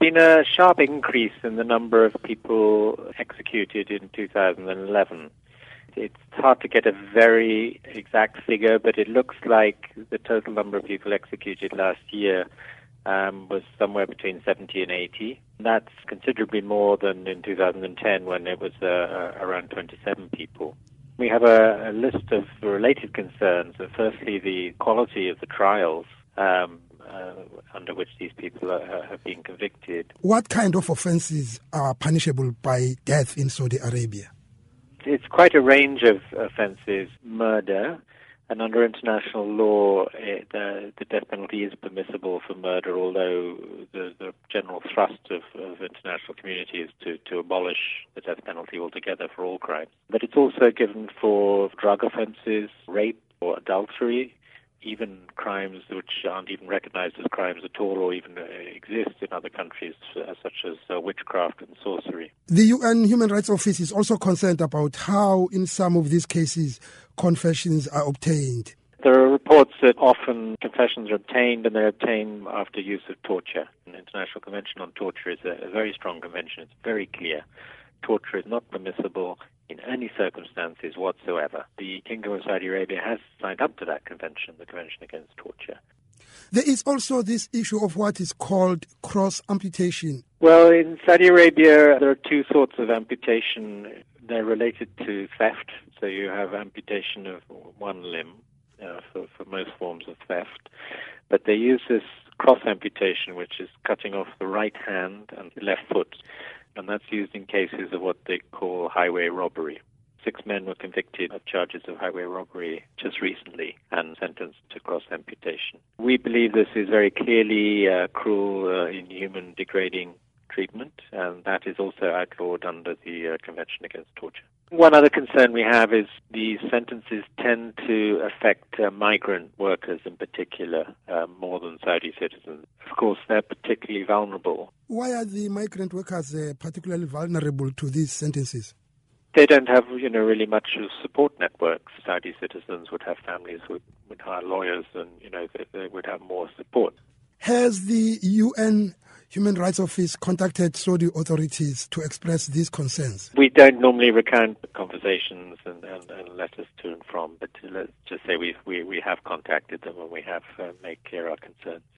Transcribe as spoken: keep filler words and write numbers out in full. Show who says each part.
Speaker 1: been a sharp increase in the number of people executed in two thousand eleven. It's hard to get a very exact figure, but it looks like the total number of people executed last year um, was somewhere between seventy and eighty. That's considerably more than in two thousand ten, when it was uh, around twenty-seven people. We have a, a list of related concerns. Firstly, the quality of the trials um, uh, under which these people are, have been convicted.
Speaker 2: What kind of offenses are punishable by death in Saudi Arabia?
Speaker 1: It's quite a range of offences. Murder, and under international law, it, uh, the death penalty is permissible for murder, although the, the general thrust of, of international community is to, to abolish the death penalty altogether for all crimes. But it's also given for drug offences, rape or adultery, even crimes which aren't even recognized as crimes at all or even uh, exist in other countries, uh, such as uh, witchcraft and sorcery.
Speaker 2: The U N Human Rights Office is also concerned about how, in some of these cases, confessions are obtained.
Speaker 1: There are reports that often confessions are obtained, and they're obtained after use of torture. The International Convention on Torture is a, a very strong convention. It's very clear. Torture is not permissible in any circumstances whatsoever. The Kingdom of Saudi Arabia has signed up to that convention, the Convention Against Torture.
Speaker 2: There is also this issue of what is called cross-amputation.
Speaker 1: Well, in Saudi Arabia, there are two sorts of amputation. They're related to theft. So you have amputation of one limb uh, for, for most forms of theft. But they use this cross-amputation, which is cutting off the right hand and the left foot. And that's used in cases of what they call highway robbery. Six men were convicted of charges of highway robbery just recently and sentenced to cross-amputation. We believe this is very clearly uh, cruel, uh, inhuman, degrading treatment, and that is also outlawed under the uh, Convention Against Torture. One other concern we have is these sentences tend to affect uh, migrant workers in particular uh, more than Saudi citizens. Of course, they're particularly vulnerable.
Speaker 2: Why are the migrant workers uh, particularly vulnerable to these sentences?
Speaker 1: They don't have, you know, really much of support networks. Saudi citizens would have families who would, would hire lawyers, and, you know, they, they would have more support.
Speaker 2: Has the U N Human Rights Office contacted Saudi authorities to express these concerns?
Speaker 1: We don't normally recount conversations and, and, and letters to and from, but let's just say we we we have contacted them and we have uh, made clear our concerns.